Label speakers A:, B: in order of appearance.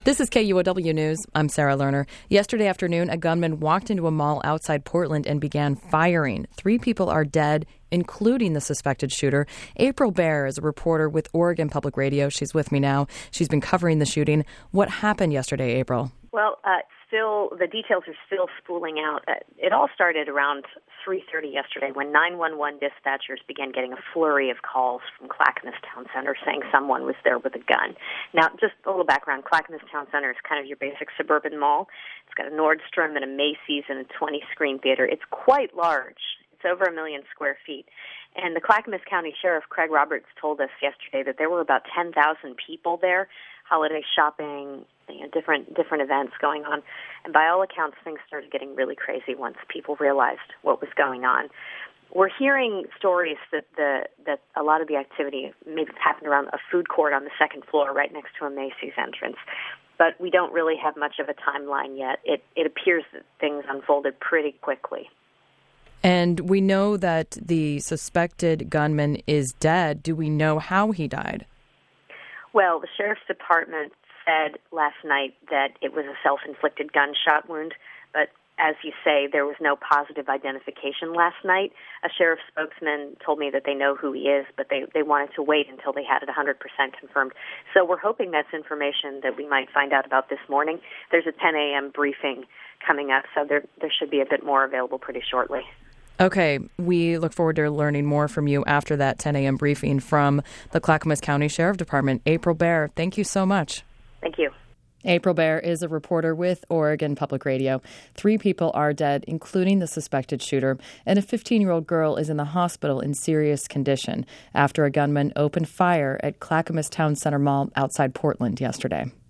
A: This is KUOW News. I'm Sarah Lerner. Yesterday afternoon, a gunman walked into a mall outside Portland and began firing. 3 people are dead, including the suspected shooter. April Baer is a reporter with Oregon Public Radio. She's with me now. She's been covering the shooting. What happened yesterday, April?
B: Well, the details are still spooling out. It all started around 3:30 yesterday when 911 dispatchers began getting a flurry of calls from Clackamas Town Center saying someone was there with a gun. Now, just a little background. Clackamas Town Center is kind of your basic suburban mall. It's got a Nordstrom and a Macy's and a 20-screen theater. It's quite large. It's over 1 million square feet. And the Clackamas County Sheriff, Craig Roberts, told us yesterday that there were about 10,000 people there, holiday shopping, different events going on. And by all accounts, things started getting really crazy once people realized what was going on. We're hearing stories that a lot of the activity maybe happened around a food court on the second floor right next to a Macy's entrance. But we don't really have much of a timeline yet. It appears that things unfolded pretty quickly.
A: And we know that the suspected gunman is dead. Do we know how he died?
B: Well, the Sheriff's Department said last night that it was a self-inflicted gunshot wound, but as you say, there was no positive identification last night. A sheriff's spokesman told me that they know who he is, but they wanted to wait until they had it 100% confirmed. So we're hoping that's information that we might find out about this morning. There's a 10 a.m. briefing coming up, so there should be a bit more available pretty shortly.
A: Okay, we look forward to learning more from you after that 10 a.m. briefing from the Clackamas County Sheriff Department. April Baer, thank you so much.
B: Thank you.
A: April Baer is a reporter with Oregon Public Radio. 3 people are dead, including the suspected shooter, and a 15-year-old girl is in the hospital in serious condition after a gunman opened fire at Clackamas Town Center Mall outside Portland yesterday.